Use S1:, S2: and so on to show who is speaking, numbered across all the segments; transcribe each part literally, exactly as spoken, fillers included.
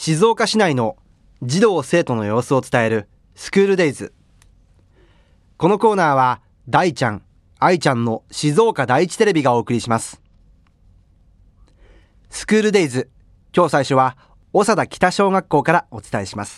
S1: 静岡市内の児童生徒の様子を伝えるスクールデイズ。このコーナーは大ちゃん、愛ちゃんの静岡第一テレビがお送りします。スクールデイズ、今日最初は長田北小学校からお伝えします。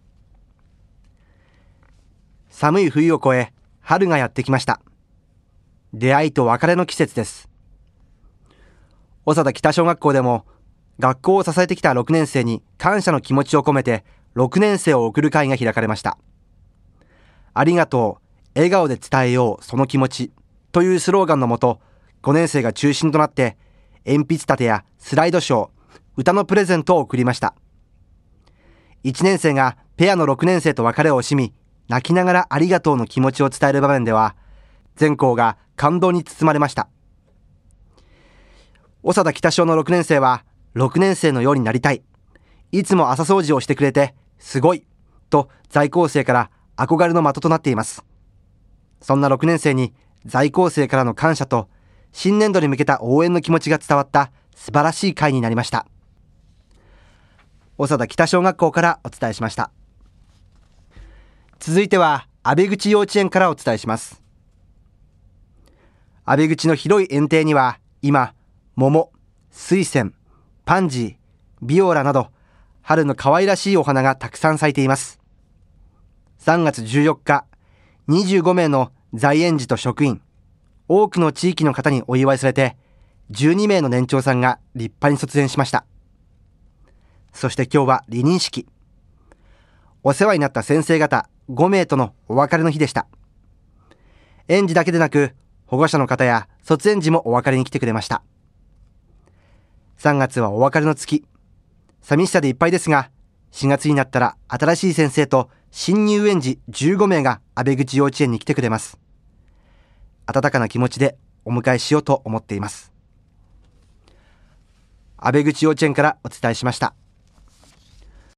S1: 寒い冬を越え、春がやってきました。出会いと別れの季節です。長田北小学校でも学校を支えてきたろくねん生に感謝の気持ちを込めてろくねん生を送る会が開かれました。ありがとう、笑顔で伝えようその気持ちというスローガンのもと、ごねん生が中心となって鉛筆立てやスライドショー、歌のプレゼントを送りました。いちねん生がペアのろくねん生と別れを惜しみ、泣きながらありがとうの気持ちを伝える場面では、全校が感動に包まれました。長田北小のろくねん生は、ろくねん生のようになりたい、いつも朝掃除をしてくれてすごいと在校生から憧れの的となっています。そんなろくねん生に在校生からの感謝と新年度に向けた応援の気持ちが伝わった素晴らしい会になりました。長田北小学校からお伝えしました。続いては阿部口幼稚園からお伝えします。阿部口の広い園庭には今、桃、水仙、パンジー、ビオラなど春の可愛らしいお花がたくさん咲いています。さんがつじゅうよっか、にじゅうごめいの在園児と職員、多くの地域の方にお祝いされて、じゅうにめいの年長さんが立派に卒園しました。そして今日は離任式。お世話になった先生方ごめいとのお別れの日でした。園児だけでなく、保護者の方や卒園児もお別れに来てくれました。さんがつはお別れの月。寂しさでいっぱいですが、しがつになったら新しい先生と新入園児じゅうごめいが阿部口幼稚園に来てくれます。温かな気持ちでお迎えしようと思っています。阿部口幼稚園からお伝えしました。